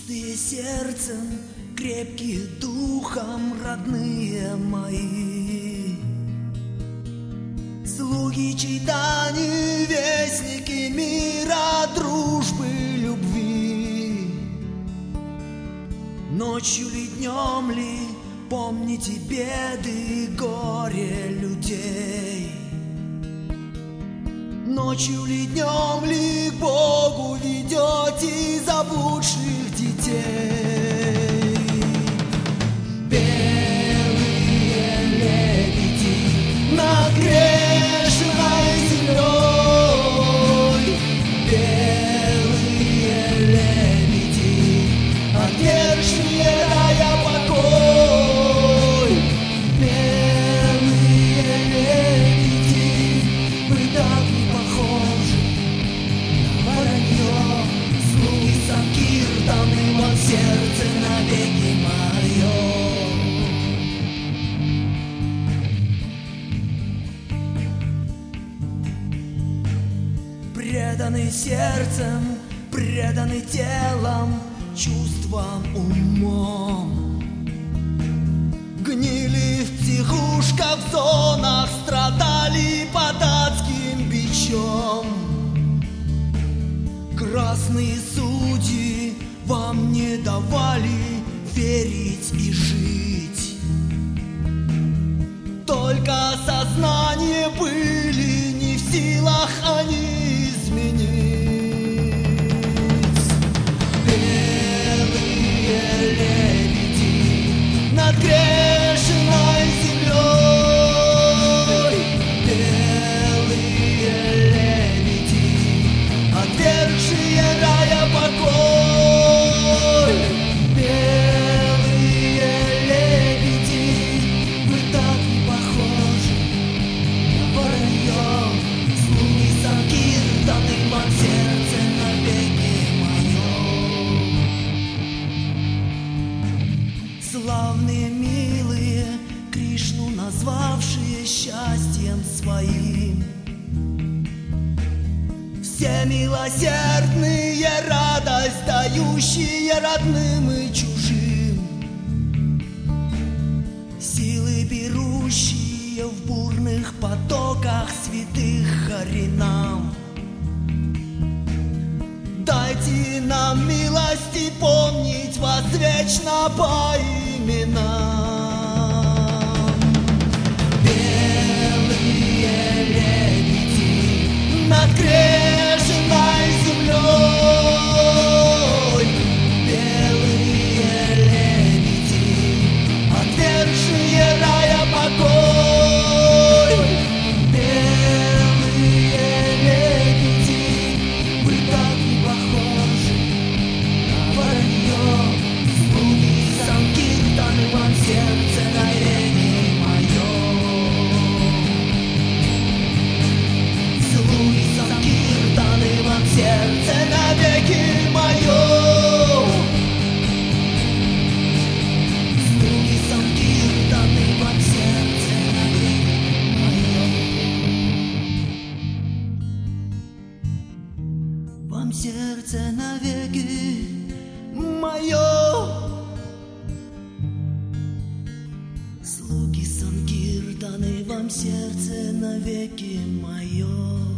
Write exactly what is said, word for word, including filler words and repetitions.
Чистые сердцем, крепкие духом, родные мои. Слуги читаний, вестники мира, дружбы, любви. Ночью ли, днем ли, помните беды и горе людей. Ночью ли, днем ли, к Богу ведете заблудших детей. Белые лебеди над грешной землей, белые лебеди, отвергшие рая покой. Белые лебеди, вы так не похожи на воронье. Слуги Санкиртаны, вам сердце навеки мое. Преданы сердцем, преданы телом, чувствам, умом. Гнили в психушках, в зонах, страдали под адским бичом. Красные судьи вам не давали верить и жить. Только сознание были не в силах они изменить. Белые лебеди над грешной землей, белые лебеди, отвергшие рая покой. Белые лебеди, вы так не похожи на воронье. Слуги Санкиртаны, вам сердце навеки мое. Славные, милые, Кришну назвавшие счастьем своим, все милосердные, радость дающие родным и чужим, силы берущие в бурных потоках святых Харинам. Дайте нам милости помнить вас вечно по именам. Белые лебеди над грешной землей, белые лебеди, отвергшие рая покой. Белые лебеди, вы так не похожи на воронье. Слуги Санкиртаны, вам сердце навеки мое. Слуги Санкиртаны, вам сердце навеки мое. Слуги Санкиртаны, вам сердце навеки мое. Вам сердце навеки мое. Слуги Санкиртаны, вам сердце навеки мое.